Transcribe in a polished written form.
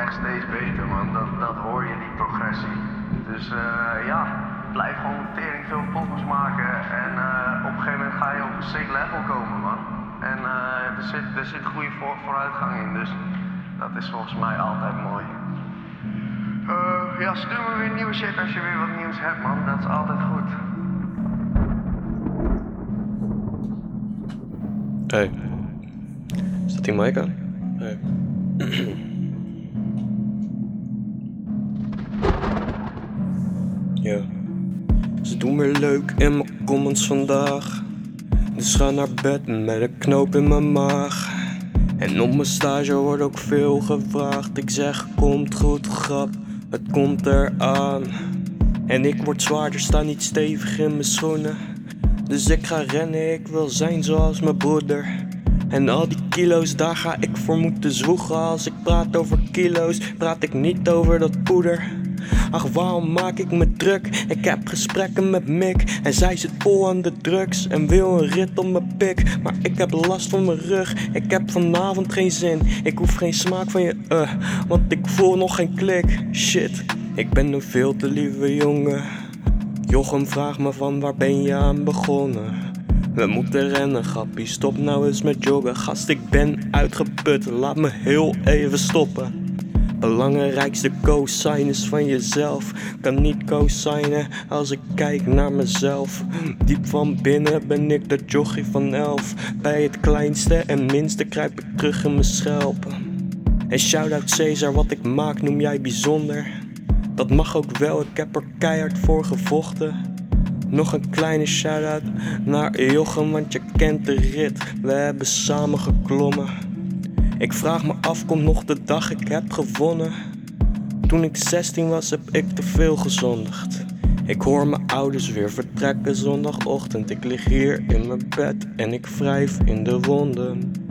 echt steeds beter, man. Dat hoor je, die progressie. Dus ja, blijf gewoon tering veel poppers maken. En op een gegeven moment ga je op een sick level komen, man. En er zit goede vooruitgang in, dus dat is volgens mij altijd mooi. Ja, stuur me weer nieuwe shit als je weer wat nieuws hebt, man. Dat is altijd goed. Hey, staat die mic aan? Hey. Ja. Ze doen weer leuk in mijn comments vandaag. Dus ga naar bed met een knoop in mijn maag. En op mijn stage wordt ook veel gevraagd. Ik zeg komt goed grap, het komt eraan. En ik word zwaarder, sta niet stevig in mijn schoenen. Dus ik ga rennen, ik wil zijn zoals mijn broeder. En al die kilo's, daar ga ik voor moeten zwoegen. Als ik praat over kilo's, praat ik niet over dat poeder. Ach, waarom maak ik me druk? Ik heb gesprekken met Mick en zij zit vol aan de drugs en wil een rit op mijn pik. Maar ik heb last van mijn rug, ik heb vanavond geen zin. Ik hoef geen smaak van je, want ik voel nog geen klik. Shit, ik ben een veel te lieve jongen. Jochem vraagt me van waar ben je aan begonnen? We moeten rennen, grappie, stop nou eens met joggen. Gast, ik ben uitgeput, laat me heel even stoppen. Belangrijkste co-signers van jezelf. Kan niet co-signen als ik kijk naar mezelf. Diep van binnen ben ik de jochie van 11. Bij het kleinste en minste kruip ik terug in mijn schelpen. En shout-out Cesar, wat ik maak noem jij bijzonder. Dat mag ook wel, ik heb er keihard voor gevochten. Nog een kleine shout-out naar Jochem, want je kent de rit. We hebben samen geklommen. Ik vraag me af, komt nog de dag ik heb gewonnen. Toen ik 16 was heb ik te veel gezondigd. Ik hoor mijn ouders weer vertrekken zondagochtend. Ik lig hier in mijn bed en ik wrijf in de wonden.